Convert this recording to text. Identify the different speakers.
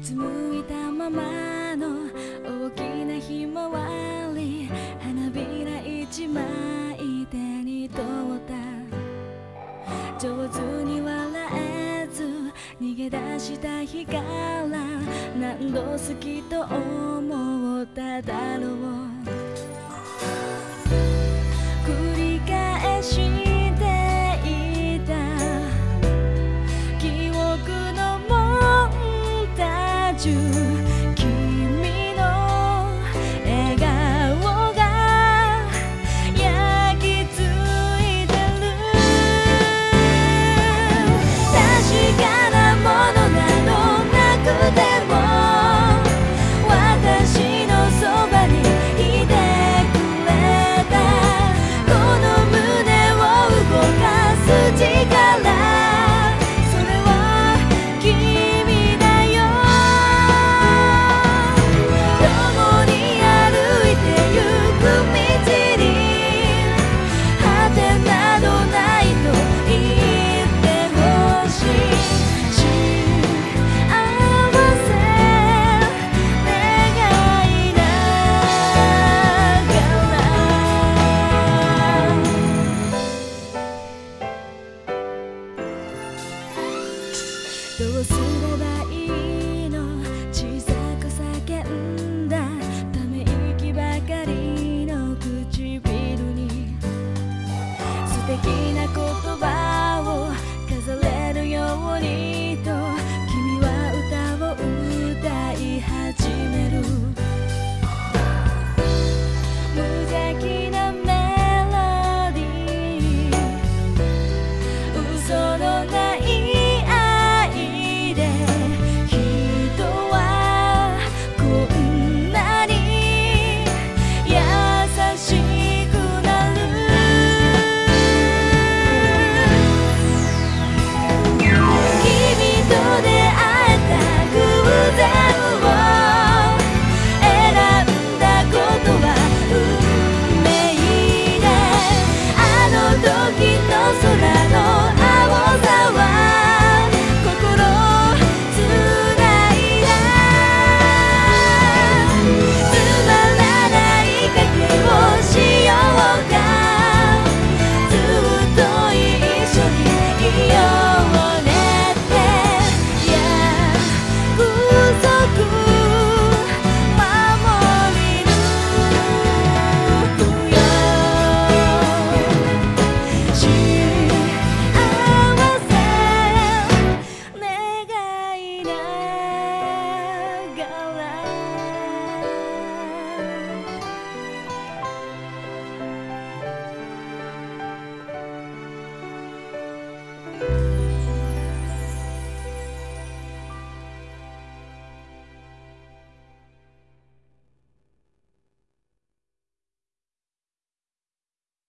Speaker 1: つむいたままの大きなひまわり、花びら一枚手に取った。上手に笑えず逃げ出した日から何度好きと思っただろう。繰り返していた記憶のモンタージュ、君の笑顔が焼き付いてる。確かなものなどなくても私のそばにいてくれた。この胸を動かす力、それは君だよ。共に歩いてゆく道に果てなどないと言ってほしい。幸せ願いながら、どうすればいいの、小さく叫んだため息ばかりの唇に素敵な言葉を飾れるようにと君は歌を歌い始める。無邪気なメロディー、嘘のない愛で人はこんなに優しくなる。君と出会えた偶然を選んだことは運命で、あの時の空の青さは心つないだ。つまらない賭けをしようか、ずっと